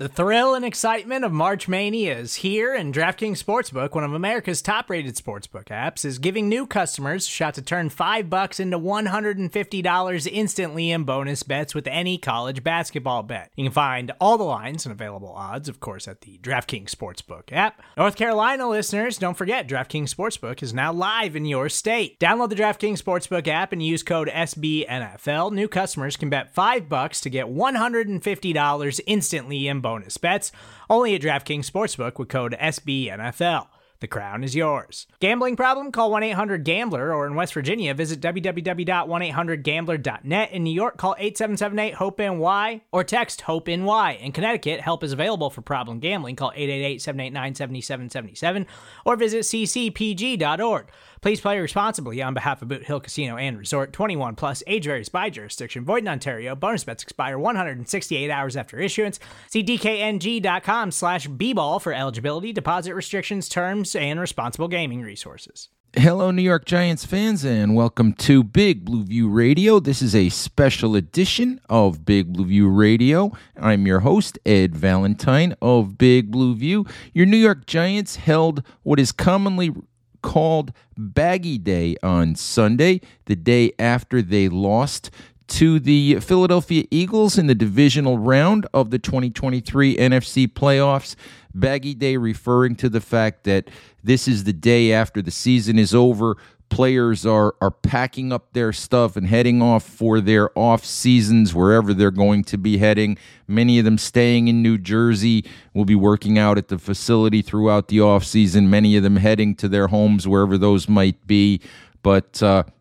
The thrill and excitement of March Mania is here, and DraftKings Sportsbook, one of America's top-rated sportsbook apps, is giving new customers a shot to turn $5 into $150 instantly in bonus bets with any college basketball bet. You can find all the lines and available odds, of course, at the DraftKings Sportsbook app. North Carolina listeners, don't forget, DraftKings Sportsbook is now live in your state. Download the DraftKings Sportsbook app and use code SBNFL. New customers can bet $5 to get $150 instantly in bonus bets, only at DraftKings Sportsbook with code SBNFL. The crown is yours. Gambling problem? Call 1-800-GAMBLER, or in West Virginia, visit www.1800gambler.net. In New York, call 877-8-HOPE-NY or text HOPE-NY. In Connecticut, help is available for problem gambling. Call 888-789-7777 or visit ccpg.org. Please play responsibly on behalf of Boot Hill Casino and Resort. 21 plus, age varies by jurisdiction. Void in Ontario. Bonus bets expire 168 hours after issuance. See dkng.com/bball for eligibility, deposit restrictions, terms, and responsible gaming resources. Hello, New York Giants fans, and welcome to Big Blue View Radio. This is a special edition of Big Blue View Radio. I'm your host, Ed Valentine of Big Blue View. Your New York Giants held what is commonly called Baggy Day on Sunday, the day after they lost to the Philadelphia Eagles in the divisional round of the 2023 NFC playoffs. Baggy Day referring to the fact that this is the day after the season is over. Players are packing up their stuff and heading off for their off seasons wherever they're going to be heading. Many of them staying in New Jersey, will be working out at the facility throughout the off season. Many of them heading to their homes wherever those might be. But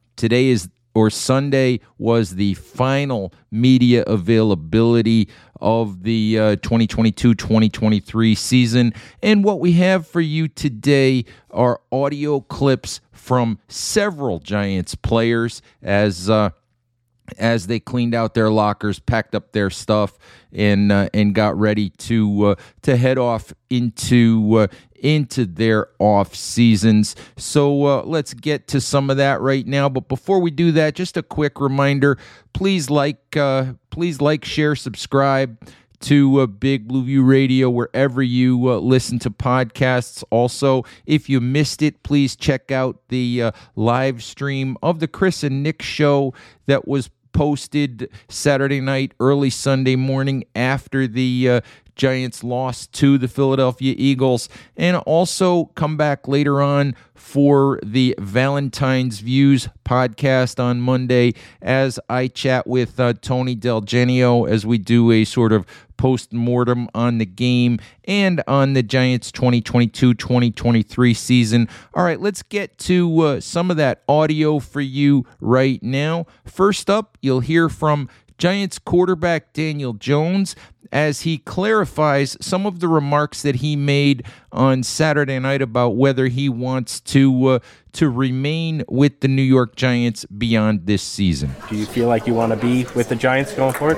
Sunday was the final media availability of the 2022-2023 season. And what we have for you today are audio clips from several Giants players as they cleaned out their lockers, packed up their stuff, and got ready to head off into their off seasons. So let's get to some of that right now. But before we do that, just a quick reminder: please like, share, subscribe to Big Blue View Radio wherever you listen to podcasts. Also, if you missed it, please check out the live stream of the Chris and Nick show that was posted Saturday night, early Sunday morning after the Giants lost to the Philadelphia Eagles. And also come back later on for the Valentine's Views podcast on Monday as I chat with Tony Del Genio as we do a sort of post-mortem on the game and on the Giants 2022-2023 season. All right, let's get to some of that audio for you right now. First up, you'll hear from Giants quarterback Daniel Jones as he clarifies some of the remarks that he made on Saturday night about whether he wants to remain with the New York Giants beyond this season. Do you feel like you want to be with the Giants going forward?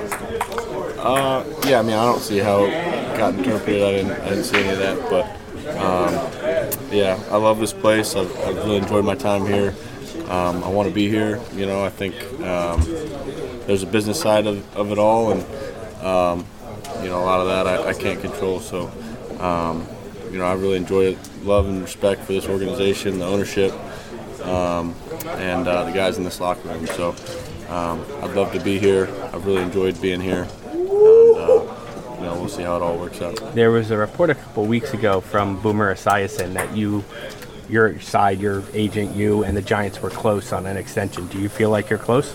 Yeah, I mean, I don't see how it got interpreted. I didn't see any of that, but yeah, I love this place. I've really enjoyed my time here. I want to be here. You know, I think there's a business side of it all, and you know, a lot of that I can't control. So, you know, I really enjoy it. Love and respect for this organization, the ownership, and the guys in this locker room. So, I'd love to be here. I've really enjoyed being here. You know, we'll see how it all works out. There was a report a couple weeks ago from Boomer Esiason that your side, your agent, you, and the Giants were close on an extension. Do you feel like you're close?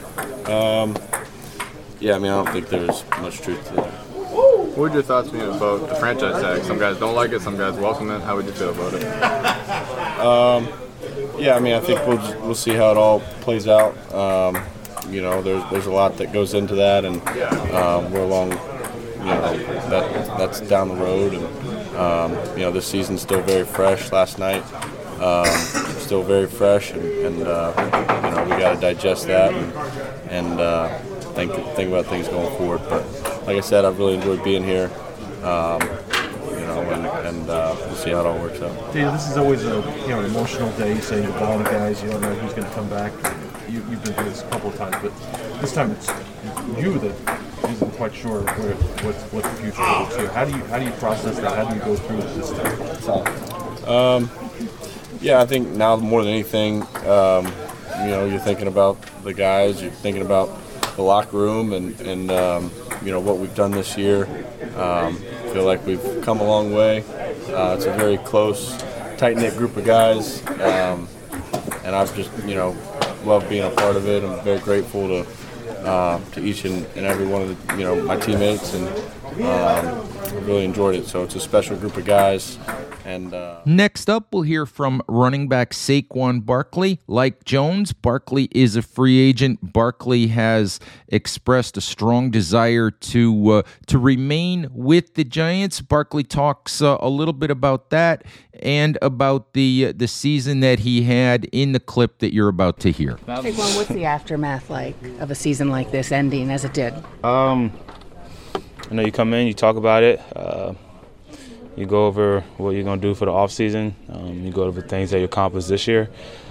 Yeah, I mean, I don't think there's much truth to that. What would your thoughts be about the franchise tag? Some guys don't like it, some guys welcome it. How would you feel about it? Yeah, I mean, I think we'll see how it all plays out. You know, there's a lot that goes into that, and we're along. You know, that's down the road, and you know, this season's still very fresh. Last night, still very fresh, and you know, we got to digest that and think about things going forward. But like I said, I've really enjoyed being here. You know, and we'll see how it all works out. Dave, this is always an emotional day. Saying goodbye to guys, you don't know who's going to come back. You've been through this a couple of times, but this time it's you that isn't quite sure what the future holds here. How do you process that? How do you go through this stuff? Yeah, I think now more than anything, you're thinking about the guys, you're thinking about the locker room, and what we've done this year. I feel like we've come a long way. It's a very close, tight-knit group of guys, and I've just loved being a part of it. I'm very grateful to each and every one of the, my teammates, and really enjoyed it. So it's a special group of guys. And next up, we'll hear from running back Saquon Barkley. Like Jones, Barkley is a free agent. Barkley has expressed a strong desire to remain with the Giants. Barkley talks a little bit about that and about the season that he had in the clip that you're about to hear. Saquon, what's the aftermath like of a season like this ending as it did? I know you come in, you talk about it. You go over what you're going to do for the off season. You go over things that you accomplished this year.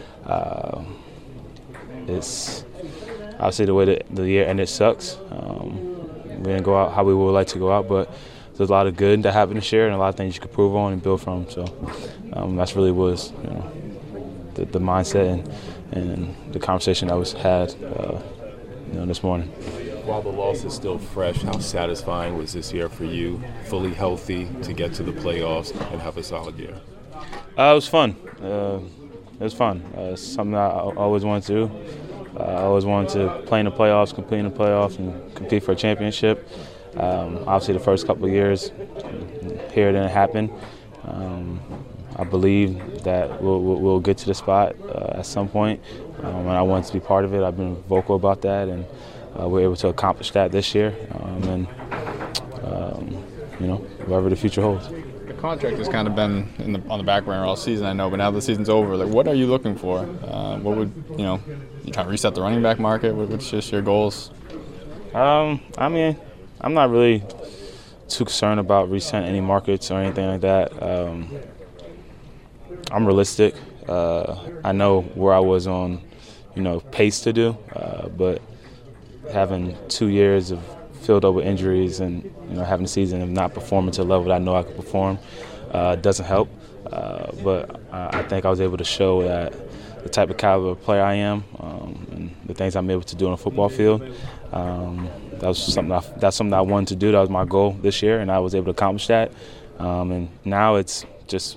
It's obviously the way the year ended sucks. We didn't go out how we would like to go out, but there's a lot of good that happened this year and a lot of things you could improve on and build from. So that's really was the mindset and the conversation that was had this morning. While the loss is still fresh, how satisfying was this year for you, fully healthy, to get to the playoffs and have a solid year? It was fun. It's something I always wanted to do. I always wanted to play in the playoffs, compete in the playoffs, and compete for a championship. Obviously, the first couple of years here didn't happen. I believe that we'll get to the spot at some point, and I wanted to be part of it. I've been vocal about that, and we're able to accomplish that this year, whatever the future holds. The contract has kind of been on the back burner all season, I know, but now the season's over. Like, what are you looking for? What would you try to reset the running back market? What's just your goals? I'm not really too concerned about resetting any markets or anything like that. I'm realistic. I know where I was on, pace to do, but having 2 years of filled up with injuries and having a season of not performing to the level that I know I could perform doesn't help. But I think I was able to show that the type of caliber player I am and the things I'm able to do on a football field. That's something I wanted to do. That was my goal this year, and I was able to accomplish that. And now it's just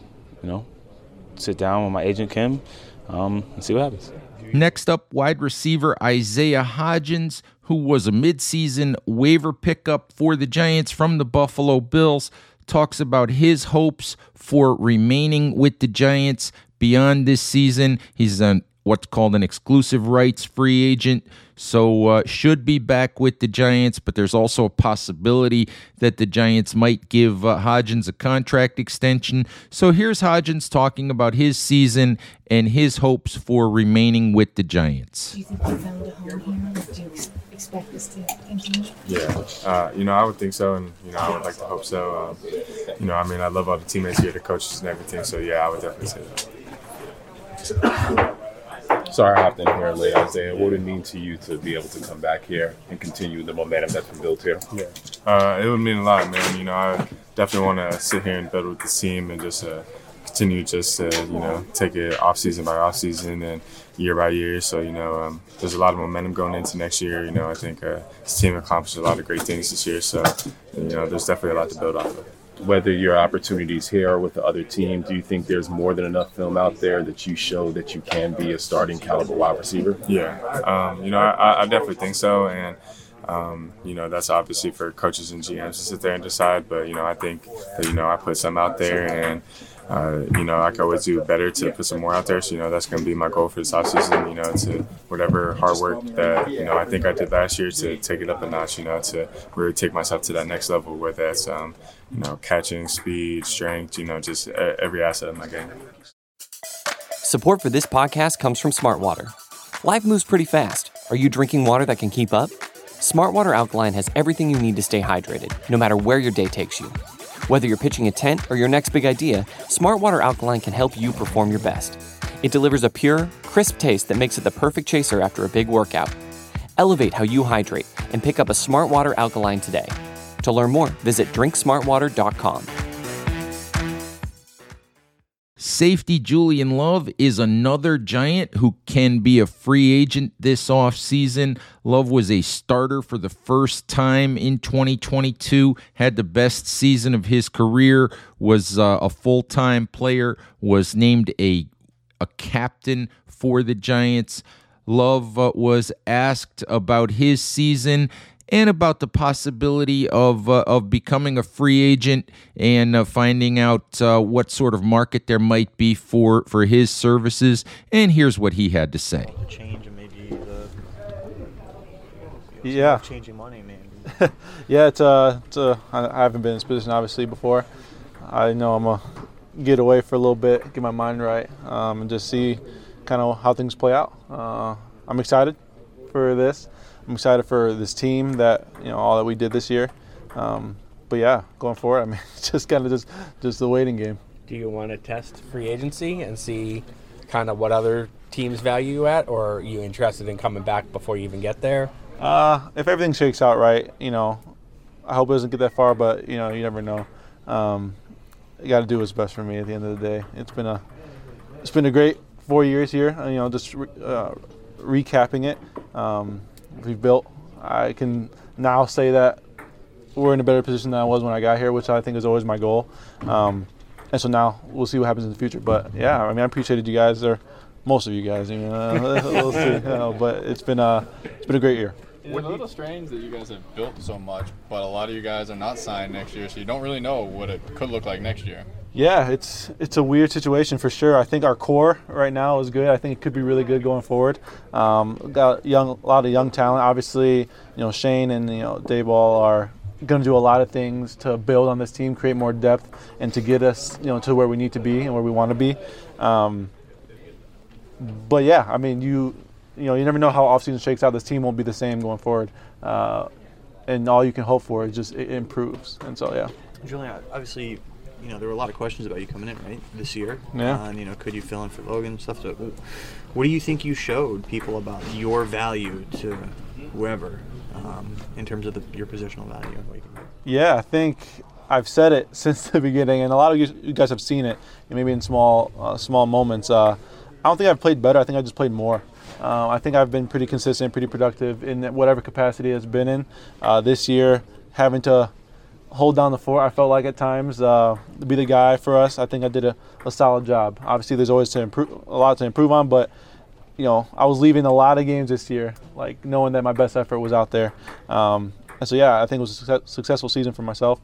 sit down with my agent Kim and see what happens. Next up, wide receiver Isaiah Hodgins, who was a midseason waiver pickup for the Giants from the Buffalo Bills, talks about his hopes for remaining with the Giants beyond this season. He's what's called an exclusive rights free agent, so should be back with the Giants, but there's also a possibility that the Giants might give Hodgins a contract extension. So here's Hodgins talking about his season and his hopes for remaining with the Giants. Do you think you found a home here? Do you expect this to continue? Yeah, I would think so, and I would like to hope so. I love all the teammates here, the coaches and everything, so yeah, I would definitely say that. Sorry I hopped in here late, Isaiah. What would it mean to you to be able to come back here and continue the momentum that's been built here? Yeah, it would mean a lot, man. I definitely want to sit here and build with this team and just continue take it off season by off season and year by year. So, there's a lot of momentum going into next year. I think this team accomplished a lot of great things this year. So, there's definitely a lot to build off of. Whether your opportunities here or with the other team, do you think there's more than enough film out there that you show that you can be a starting caliber wide receiver? Yeah, I definitely think so, and that's obviously for coaches and GMs to sit there and decide. But I think that I put some out there, and I can always do better to put some more out there. So that's going to be my goal for this offseason. To whatever hard work that I think I did last year to take it up a notch. To really take myself to that next level, where that's catching, speed, strength. Just every asset of my game. Support for this podcast comes from Smartwater. Life moves pretty fast. Are you drinking water that can keep up? Smartwater Alkaline has everything you need to stay hydrated, no matter where your day takes you. Whether you're pitching a tent or your next big idea, Smartwater Alkaline can help you perform your best. It delivers a pure, crisp taste that makes it the perfect chaser after a big workout. Elevate how you hydrate and pick up a Smart Water alkaline today. To learn more, visit drinksmartwater.com. Safety Julian Love is another Giant who can be a free agent this offseason. Love was a starter for the first time in 2022, had the best season of his career, was a full-time player, was named a captain for the Giants. Love was asked about his season and about the possibility of becoming a free agent and finding out what sort of market there might be for his services. And here's what he had to say. The change and maybe changing money, maybe. Yeah, I haven't been in this position obviously before. I know I'm gonna get away for a little bit, get my mind right, and just see kind of how things play out. I'm excited for this. I'm excited for this team that, all that we did this year. But yeah, going forward, I mean, it's just kind of just the waiting game. Do you want to test free agency and see kind of what other teams value you at, or are you interested in coming back before you even get there? If everything shakes out right, I hope it doesn't get that far, but you never know. You got to do what's best for me at the end of the day. It's been a great 4 years here. Just recapping it. We've built. I can now say that we're in a better position than I was when I got here, which I think is always my goal. And so now we'll see what happens in the future. But yeah, I mean, I appreciated you guys, or most of you guys. We'll see. But it's been a great year. It's a little strange that you guys have built so much, but a lot of you guys are not signed next year, so you don't really know what it could look like next year. Yeah, it's a weird situation for sure. I think our core right now is good. I think it could be really good going forward. Got a lot of young talent. Obviously, Shane and Dayball are going to do a lot of things to build on this team, create more depth, and to get us to where we need to be and where we want to be. But yeah, I mean, you never know how offseason shakes out. This team won't be the same going forward, and all you can hope for is just it improves. And so yeah. Julian, obviously, there were a lot of questions about you coming in, right, this year. Yeah. And, could you fill in for Logan and stuff? So, what do you think you showed people about your value to whoever in terms of your positional value? Yeah, I think I've said it since the beginning, and a lot of you guys have seen it, maybe in small moments. I don't think I've played better. I think I just played more. I think I've been pretty consistent, pretty productive in whatever capacity it's been in. This year, having to hold down the fort, I felt like at times, be the guy for us. I think I did a solid job. Obviously, there's always a lot to improve on, but I was leaving a lot of games this year, like knowing that my best effort was out there. And so yeah, I think it was a successful season for myself.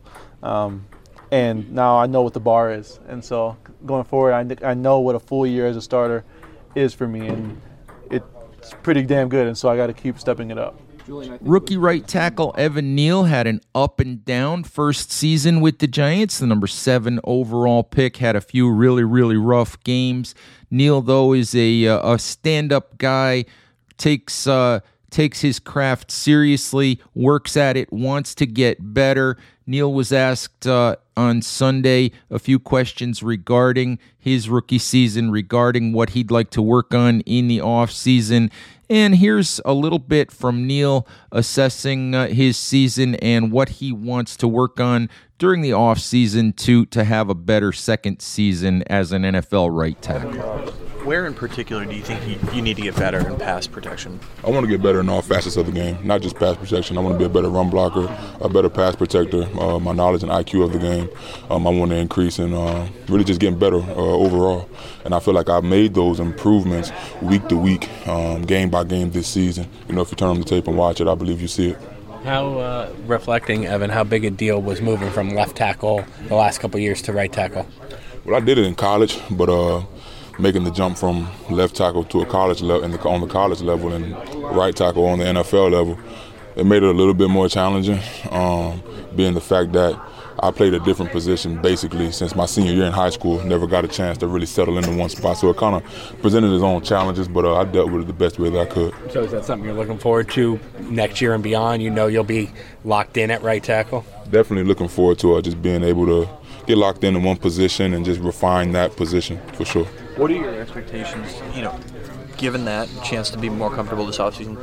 And now I know what the bar is, and so going forward, I know what a full year as a starter is for me, and it's pretty damn good. And so I got to keep stepping it up. Rookie right tackle Evan Neal had an up and down first season with the Giants. The number 7 overall pick had a few really, really rough games. Neal, though, is a stand-up guy, takes his craft seriously, works at it, wants to get better. Neal was asked on Sunday a few questions regarding his rookie season, regarding what he'd like to work on in the offseason. And here's a little bit from Neal assessing his season and what he wants to work on during the offseason to have a better second season as an NFL right tackle. Where in particular do you think you need to get better in pass protection? I want to get better in all facets of the game, not just pass protection. I want to be a better run blocker, a better pass protector, my knowledge and IQ of the game. I want to increase in really just getting better overall. And I feel like I've made those improvements week to week, game by game this season. If you turn on the tape and watch it, I believe you see it. How, reflecting, Evan, how big a deal was moving from left tackle the last couple of years to right tackle? Well, I did it in college, but making the jump from left tackle to a college level, on the college level, and right tackle on the NFL level, it made it a little bit more challenging, being the fact that I played a different position basically since my senior year in high school. Never got a chance to really settle into one spot, so it kind of presented its own challenges, but I dealt with it the best way that I could. So is that something you're looking forward to next year and beyond? You'll be locked in at right tackle? Definitely looking forward to just being able to get locked in one position and just refine that position for sure. What are your expectations, given that chance to be more comfortable this offseason?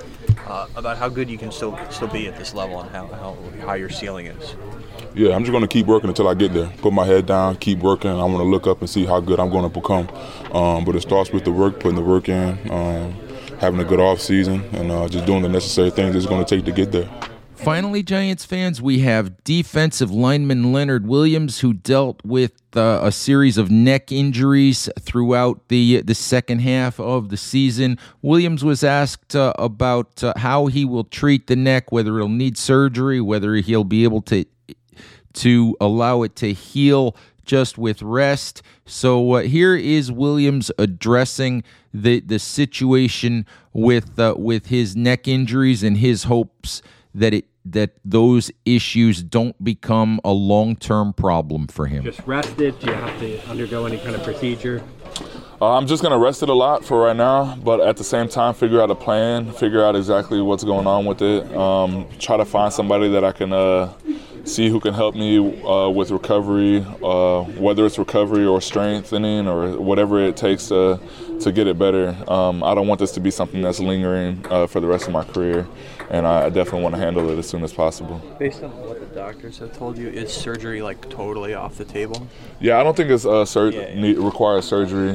about how good you can still be at this level and how your ceiling is. Yeah, I'm just going to keep working until I get there. Put my head down, keep working. I want to look up and see how good I'm going to become. But it starts with the work, putting the work in, having a good off season, and just doing the necessary things it's going to take to get there. Finally, Giants fans, we have defensive lineman Leonard Williams, who dealt with a series of neck injuries throughout the second half of the season. Williams was asked about how he will treat the neck, whether it'll need surgery, whether he'll be able to allow it to heal just with rest. So here is Williams addressing the situation with his neck injuries and his hopes that those issues don't become a long-term problem for him. Just rested? Do you have to undergo any kind of procedure? I'm just going to rest it a lot for right now, but at the same time figure out a plan, figure out exactly what's going on with it, try to find somebody that I can see who can help me with recovery, whether it's recovery or strengthening or whatever it takes to get it better. I don't want this to be something that's lingering for the rest of my career, and I definitely want to handle it as soon as possible. Based on what the doctors have told you, is surgery like totally off the table? Yeah, I don't think it's requires surgery.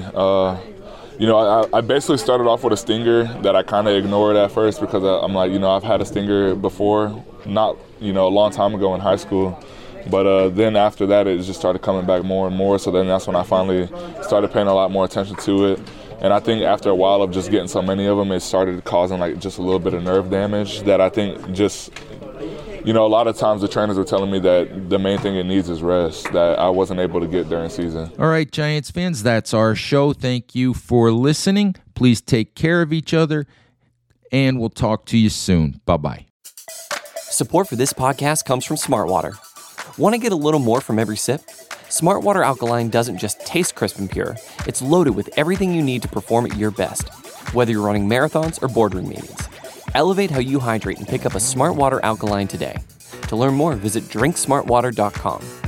I basically started off with a stinger that I kind of ignored at first because I'm like, I've had a stinger before, not, a long time ago in high school. But then after that, it just started coming back more and more. So then that's when I finally started paying a lot more attention to it. And I think after a while of just getting so many of them, it started causing like just a little bit of nerve damage that I think just, a lot of times the trainers were telling me that the main thing it needs is rest, that I wasn't able to get during season. All right, Giants fans, that's our show. Thank you for listening. Please take care of each other, and we'll talk to you soon. Bye-bye. Support for this podcast comes from Smartwater. Want to get a little more from every sip? Smartwater Alkaline doesn't just taste crisp and pure. It's loaded with everything you need to perform at your best, whether you're running marathons or boardroom meetings. Elevate how you hydrate and pick up a Smartwater Alkaline today. To learn more, visit drinksmartwater.com.